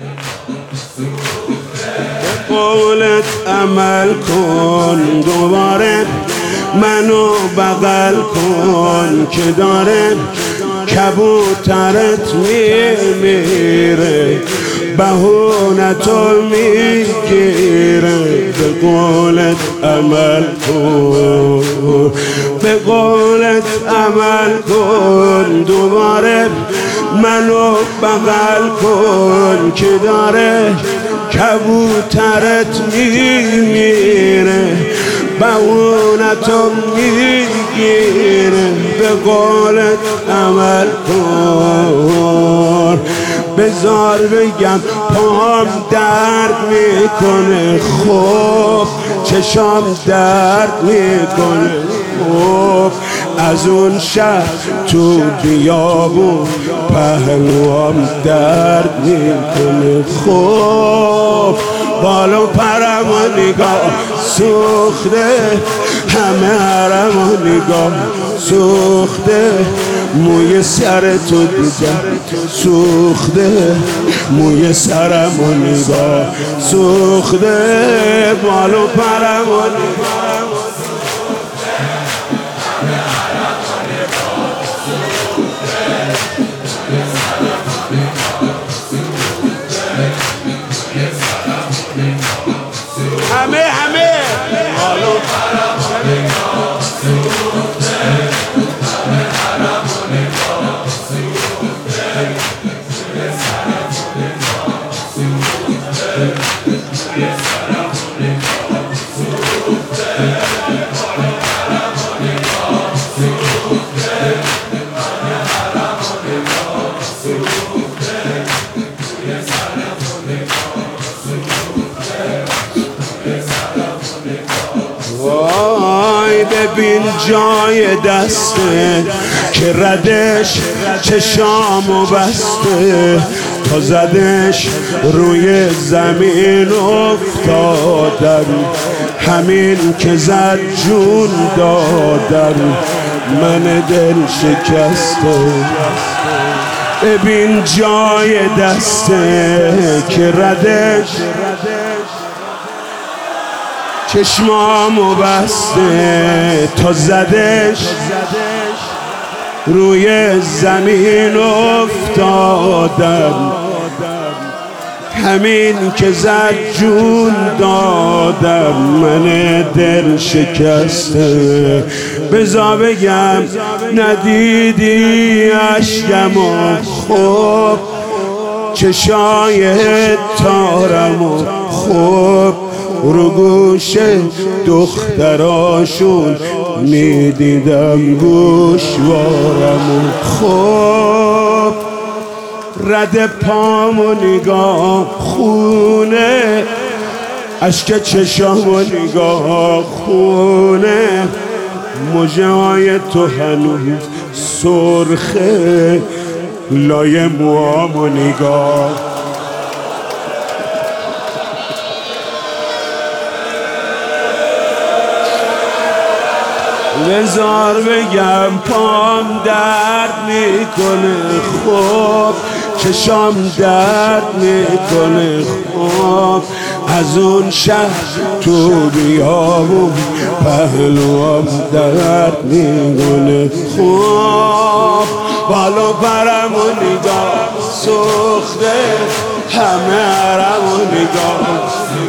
به قولت عمل کن، دوباره منو بغل کن که داره کبوترت میمیره، بهونتو میگیره. به قولت عمل کن، به قولت عمل کن، دوباره منو بغل کن که داره کبوترت میمیره، بهونتو میگیره. به قولت عمل کن، بذار بگم پام درد میکنه، خب چشام درد میکنه، خب از اون شهر تو بیابون پهلوام درد میکنه، خب بالو پرم و نگاه سوخته، همه حرم و نگاه سوخته، موی سر تو دیدم سوخته، موی سرم و نگاه سوخته، بالو پرم و نگاه همه بالو پرم و نگاه سوخته، همه حرم و نگاه سوخته، موی سرم و نگاه سوخته، موی سرم و نگاه سوخته، بالو پرم و نگاه سوخته، همه حرم و نگاه سوخته، موی سرم و نگاه سوخته. وای ببین جای دسته که ردش چشامو بسته، تا زدش روی زمین افتادم، همین که زد جون دادم، من دل شکسته. ببین جای دسته که ردش چشمامو بسته، تا زدش روی زمین افتادم، همین که زد جون دادم، من دل شکسته. بذار بگم ندیدی اشکمو، خب چشای تارمو، خب رو گوش دختراشون میدیدم گوشوارمو، خب رد پامو نگاه خونه، اشک چشامو نگاه خونه، مژه های تو هنوز سرخه، لای موامو نگاه. بذار بگم پام درد میکنه، خب چشام درد میکنه، خب از اون شهر تو بیابون پهلوام درد میکنه، خب بالو پرم و نگاه سوخته، همه حرم و نگاه،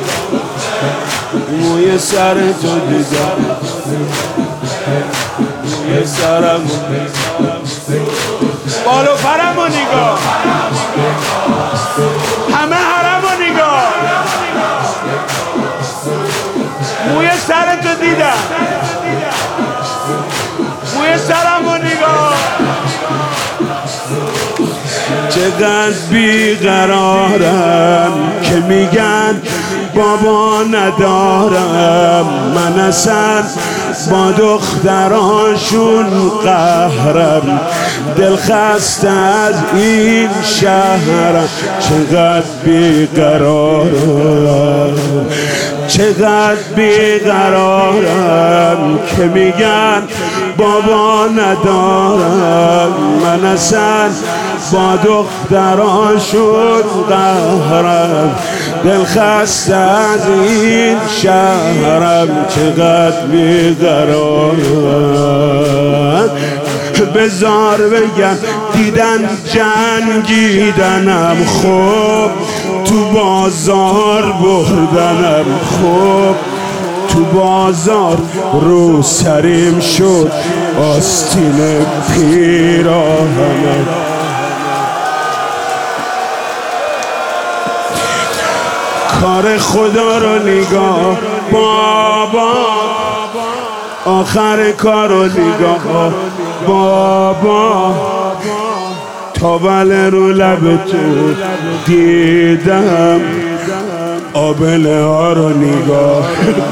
موی سر تو دیدم، موی سرم بالو پرم و نگاه، همه حرم و نگاه، موی سر تو دیدم، موی سرم و نگاه. چقدر بیقرارم که میگن بابا ندارم، من اصلا با دختراشون قهرم، دل خسته از این شهرم. چقدر بیقرارم، چقدر بیقرارم که میگن بابا ندارم، من اصلا با دختراشون قهرم، دل خسته از این شهرم، چقدر بیقرارم. بزار بگم دیدن جنگیدنم خوب، تو بازار بردنم خوب، تو بازار رو سریم شد آستین پیراهنم. کار خدا رو نگاه بابا، آخر کار رو نگاه بابا، تاول رو لب تو دیدم، آبله ها رو نگاه.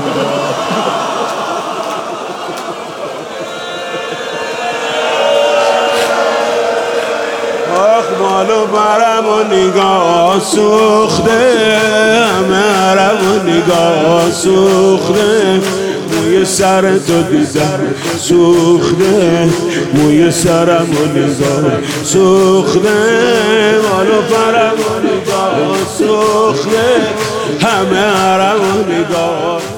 آخ مالو برم و نگاه سوخته، مرم و نگاه سوخته، موی سر تو دیدم سوخته، موی سرم و نگاه سوخته، مالو برم و نگاه سوخته، همه حرم و نگاه